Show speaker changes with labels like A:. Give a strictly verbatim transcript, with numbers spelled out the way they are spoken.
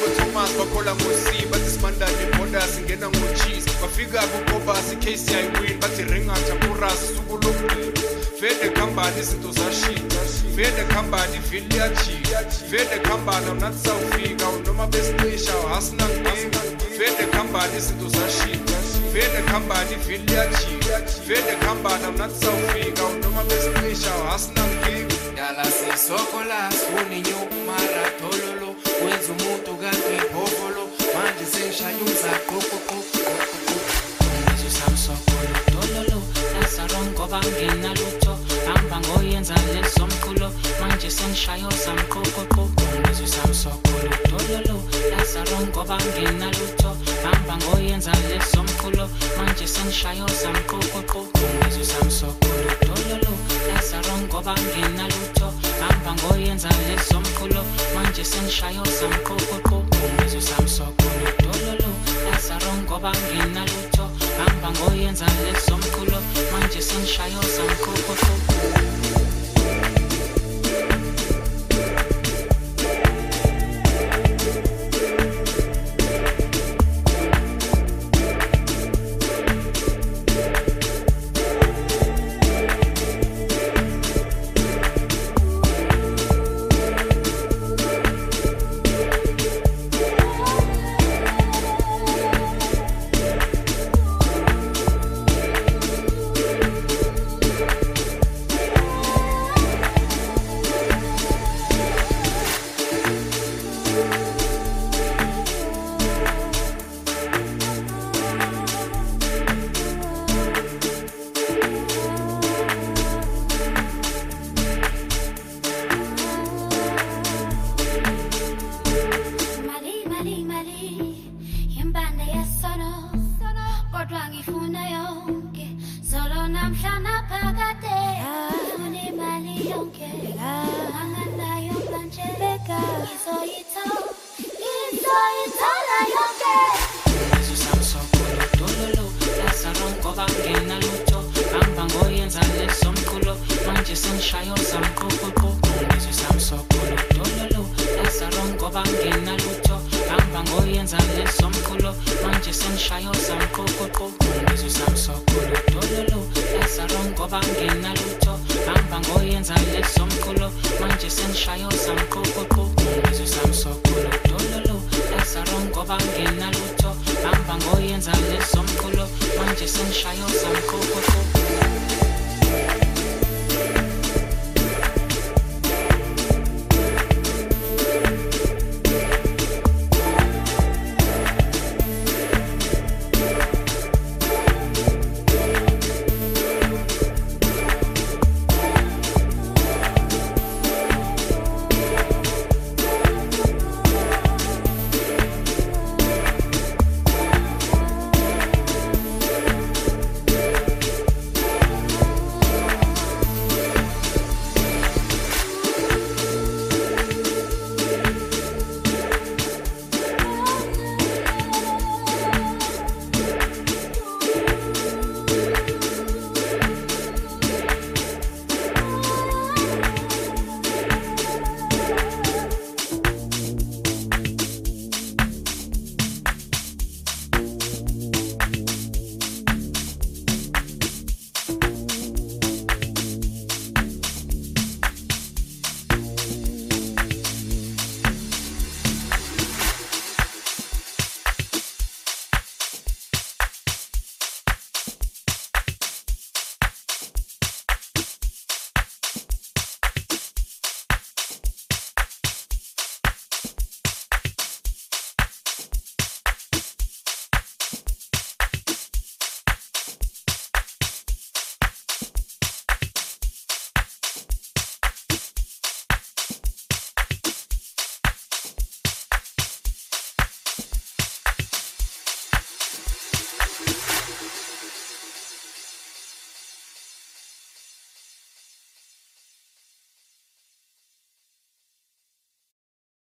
A: Thomas bakhola ngosi bathi simandane borders ingena ngocheese bafika kuKobasi case yayiwin bathi ringatha kuras suku lokugcina vele khambani izinto zashintsha vele khambani vili yajika vele khambani amnathi sawufika noma besicisha hasina nginga vele khambani izinto zashintsha vele khambani vili yajika vele khambani amnathi sawufika noma besicisha hasina nginga
B: dala sisokola sifuna inyuku mara thololo wenza umuntu kanti ibhovolo manje sengishaya umzaqoqoqo
C: Yesu samsokolo tololo lasarongo bangena lutho hamba ngoyenza lesomkhulo manje sengishayo samqoqoqo Yesu samsokolo tololo lasarongo bangena lutho hamba ngoyenza lesomkhulo manje sengishayo samqoqoqo Yesu samsokolo tololo lasarongo bangena lutho hamba ngoyenza lesomkhulo manje sengishayo samqoqoqo Yesu samsokolo tololo lasarongo bangena lutho hamba ngoyenza lesomkhulo manje sengishayo samqoqoqo Manje sengishayo samqoqoqo Yesu samsokolo